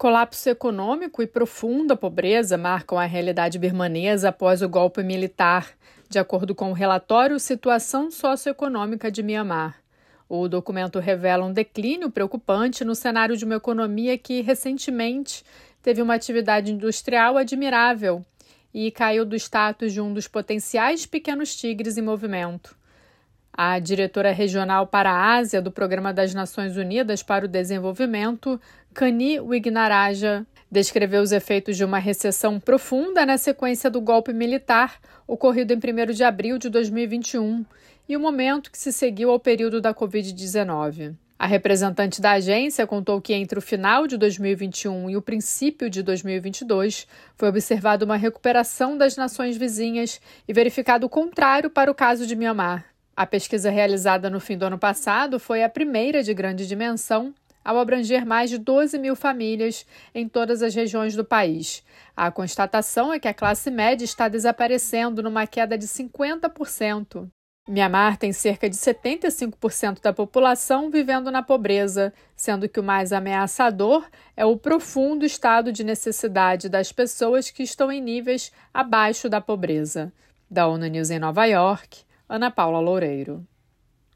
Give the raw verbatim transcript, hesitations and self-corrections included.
Colapso econômico e profunda pobreza marcam a realidade birmanesa após o golpe militar, de acordo com o relatório Situação Socioeconômica de Mianmar. O documento revela um declínio preocupante no cenário de uma economia que, recentemente, teve uma atividade industrial admirável e caiu do status de um dos potenciais pequenos tigres em movimento. A diretora regional para a Ásia do Programa das Nações Unidas para o Desenvolvimento, Kani Wignaraja, descreveu os efeitos de uma recessão profunda na sequência do golpe militar ocorrido em primeiro de abril de dois mil e vinte e um e o momento que se seguiu ao período da covid dezenove. A representante da agência contou que entre o final de dois mil e vinte e um e o princípio de dois mil e vinte e dois foi observada uma recuperação das nações vizinhas e verificado o contrário para o caso de Mianmar. A pesquisa realizada no fim do ano passado foi a primeira de grande dimensão, ao abranger mais de doze mil famílias em todas as regiões do país. A constatação é que a classe média está desaparecendo numa queda de cinquenta por cento. Mianmar tem cerca de setenta e cinco por cento da população vivendo na pobreza, sendo que o mais ameaçador é o profundo estado de necessidade das pessoas que estão em níveis abaixo da pobreza. Da ONU News em Nova York, Ana Paula Loureiro.